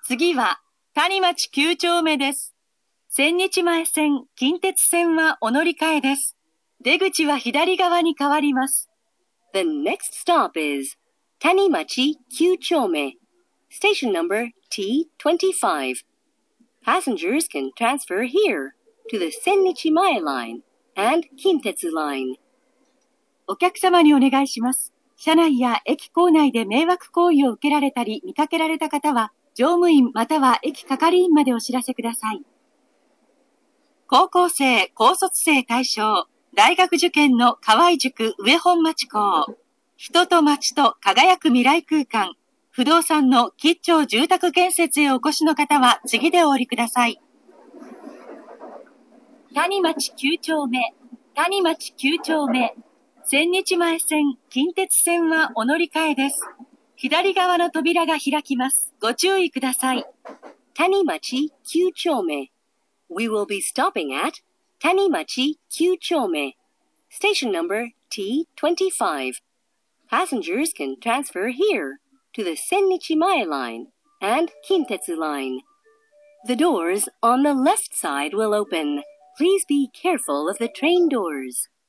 次は谷町9丁目です。千日前線、近鉄線はお乗り換えです。出口は左側に変わります。 The next stop is Tanimachi 9丁目, station number T25. Passengers can transfer here to the Sennichimae line and Kintetsu line. お客様にお願いします。車内や駅構内で迷惑行為を受けられたり見かけられた方は、乗務員または駅係員までお知らせください。高校生、高卒生対象、大学受験の河合塾上本町校。人と町と輝く未来空間。不動産の吉兆住宅建設へお越しの方は次でお降りください。谷町9丁目、谷町9丁目。千日前線、近鉄線はお乗り換えです。左側の扉が開きます。ご注意ください。 Tanimachi 9丁目. We will be stopping at Tanimachi 9丁目, station number T25. Passengers can transfer here to the Sennichimae line and Kintetsu line. The doors on the left side will open. Please be careful of the train doors.